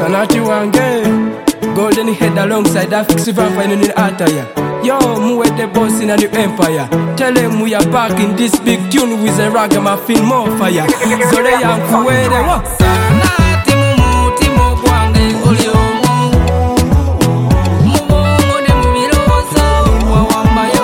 Sanati wange golden head alongside that fixie vampire in the attire. Yo, mu the boss in the empire. Tell him we are back in this big tune with a ragamuffin more fire. Zole yankuwele wa Sanati mumuti mogwange oliomu Mubongo ne mubirozo wawambayo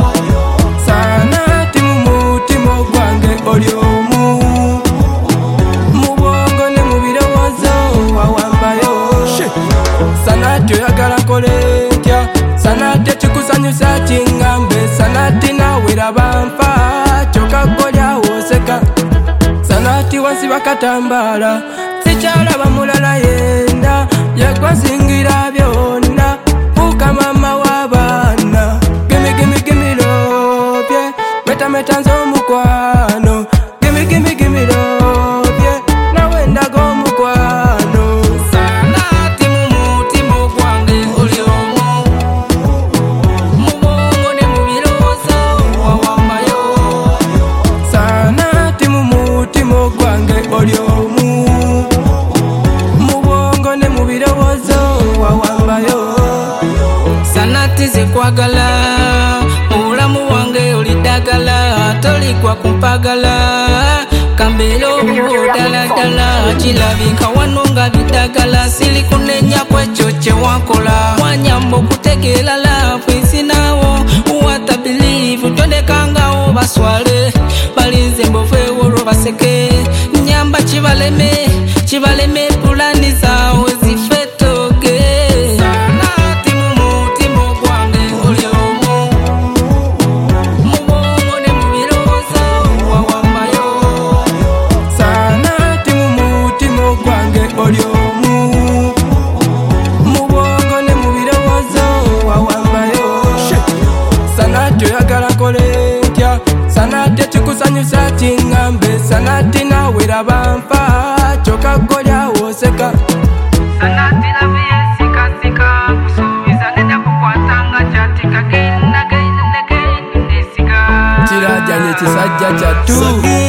Sanati mumuti mogwange oliomu Mubongo ne mubirozo wawambayo Sanati oyagala nkole ntya Sanati ekikusanyusa kingambe Sanati nawera bampa kyokka kolya woseka Sanati wansi bakatambala sikyalaba mulala yenda yegwasingira byonna fuuka mama w'abaana gimi lobye metameta nz'omukwano gimi lobye nawe ndaga omukwano Sanati mumuti mogwange oliomu Mubongo ne mubirozo wawambayo Sanati mumuti mogwange oliomu Mubongo ne mubirowozo wawambayo Sanati zekwagala mubulamu wange olidagala tolikwa kumpagala kambero dala kilabika wano nga bidagala sili kunenya kwekyo kye wankola wanyamba okutegeera laafu ensinawo what I believe tondekangawo baswale balinze mbovu ewolwo baseke nyamba kibaleme pulani zaawe zifetoge Sanati mumuti mogwange oliomu Mubongo ne mubirozo wawambayo Sanati mumuti mogwange oliomu Mubongo ne mubirowozo wawambayo Sanati oyagala nkole ntya Sanati ekikusanyusa kingambe Sanati nawera bampa kyokka kolya woseka Sanati laviye sikasika kusuubiza ngenda kukwatanga kyatika genda nesika kirajanye kisajja kyattu